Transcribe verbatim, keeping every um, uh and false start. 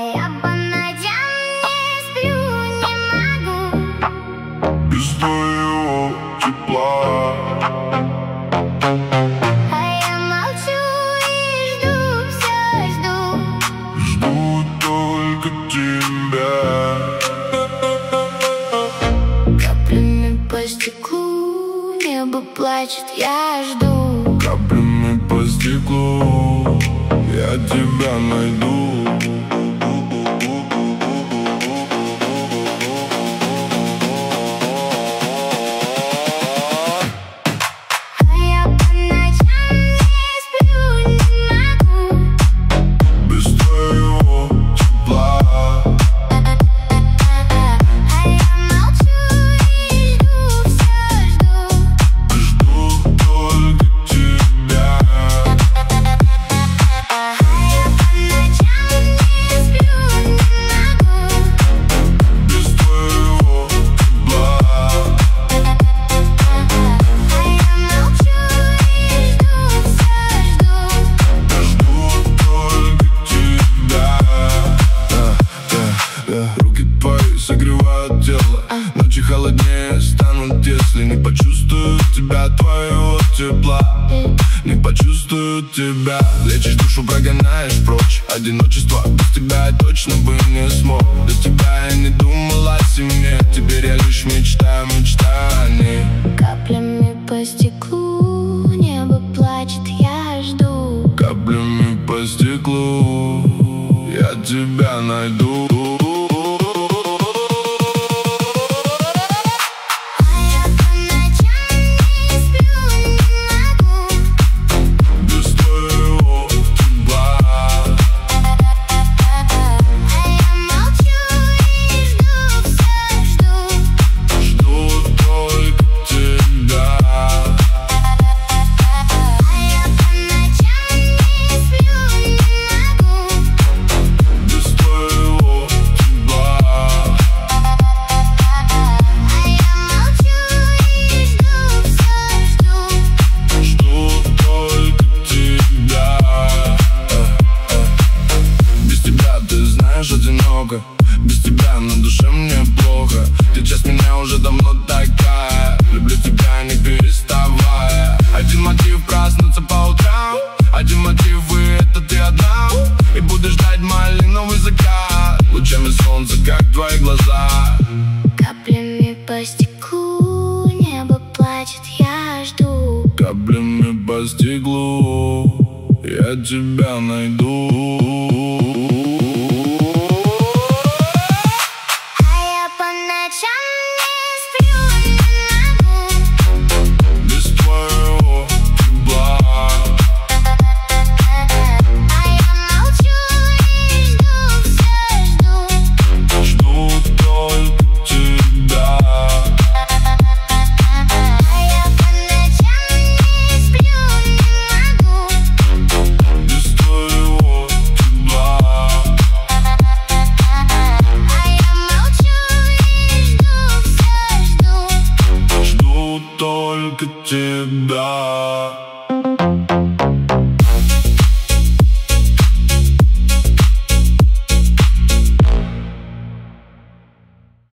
я по ночам не сплю, не могу без твоего тепла. А я молчу и жду, все жду. Жду только тебя. Каплями по стеклу небо плачет, я жду. Каплями по стеклу я тебя найду. А я по ночам не сплю, не могу Без твоего тепла. А я молчу и жду, все жду. Жду только тебя. А я по ночам не сплю, не могу Без твоего тепла. А я молчу и жду, все жду. Жду только тебя. Да, да, да. Руки твои согревают тело. Ночи холоднее станут, если не почувствую тебя, твоего тепла. Не почувствую тебя. Лечишь душу, прогоняешь прочь одиночество. Без тебя я точно бы не смог. До тебя я не думал о семье. Теперь я лишь мечтаю, мечтаю о ней. Каплями по стеклу небо плачет, я жду. Каплями по стеклу я тебя найду. А я по ночам не сплю, не могу Без твоего тепла. А я молчу и жду, все жду. Жду только тебя. А я по ночам не сплю, не могу Без твоего тепла. А я молчу и жду, все жду. Жду только тебя. Без тебя, ты знаешь, одиноко. Без тебя на душе мне плохо. Ты часть меня уже давно такая. Люблю тебя, не переставая. Один мотив проснуться по утрам. Один мотив, и это ты одна. И буду ждать малиновый закат. Лучами солнца, как твои глаза. Каплями по стеклу небо плачет, я жду. Каплями по стеклу я тебя найду. А я по ночам не сплю, не могу Без твоего тепла. А я молчу и жду, все жду. Жду только тебя. А я по ночам не сплю, не могу Без твоего тепла. А я молчу и жду, все жду. Жду только тебя.